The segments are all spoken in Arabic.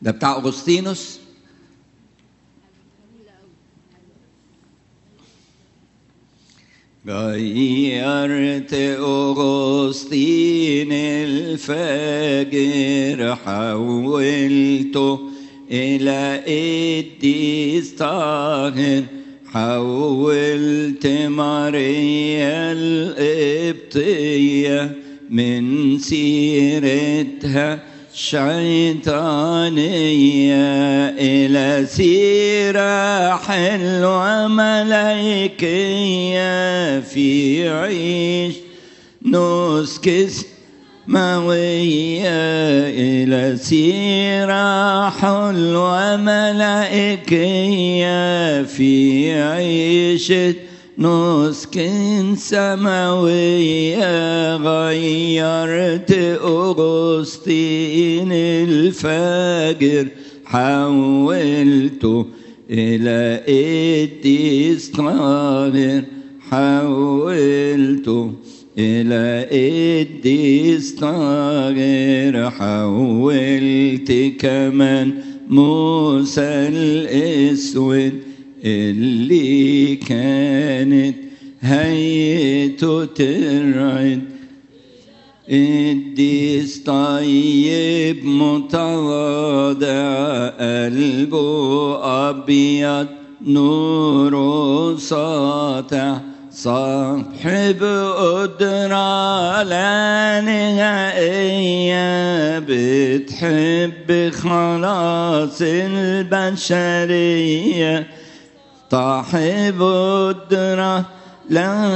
ده بتاع أغسطينوس. غيرت أغسطين الفجر، حولته إلى قديس طاهر. حولت ماريا القبطية من سيرتها شيطانية إلى سيرة حلوة ملائكية في عيش نسك سماوية. إلى سيرة حلوة ملائكية في عيشة نسك سماوية. غيرت أغسطين الفجر، حولته إلى قديس طاهر. حولته إلى قديس طاهر. حولت كمان موسى الأسود اللي كانت هيئته ترعد. قديس طيب متواضع، قلبه أبيض نوره ساطع. صاحب قدرة لا نهائية، بتحب خلاص البشرية. صاحب قدرة لا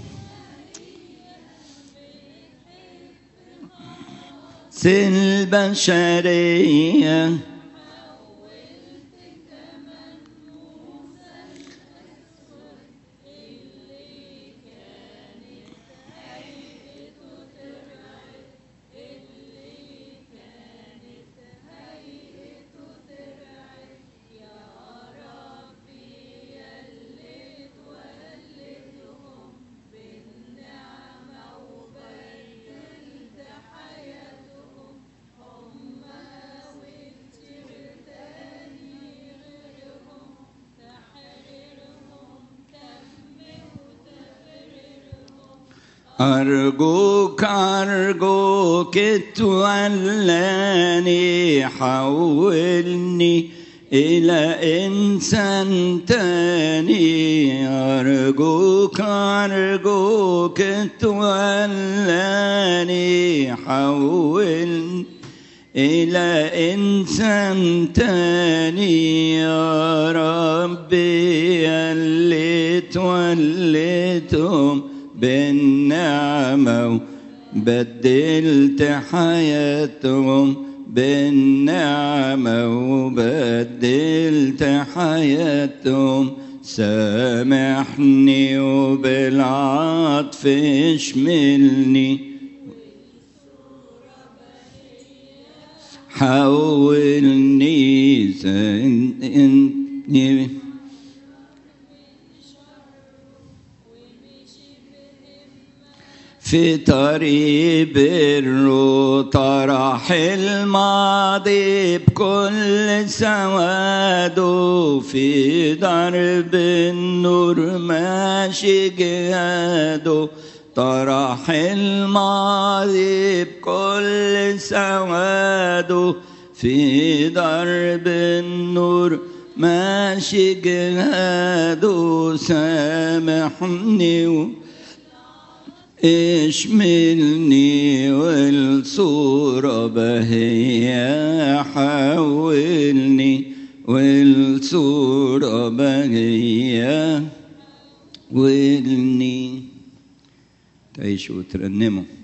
البشرية. أرجوك أرجوك تولاني، حولني إلى إنسان تاني. أرجوك أرجوك تولاني، حولني إلى إنسان تاني. يا ربي اللي توليتهم بالنعمة وبدلت حياتهم. بالنعمة وبدلت حياتهم. سامحني وبالعطف اشملني. حولني في طريق بر. طرح الماضي بكل سواده، في درب النور ماشي جهاده. طرح الماضي بكل سواده، في درب النور ماشي جهاده. سامحني اشملني والصورة بهية. حولني والصورة بهية. ولني تعيشوا وترنموا.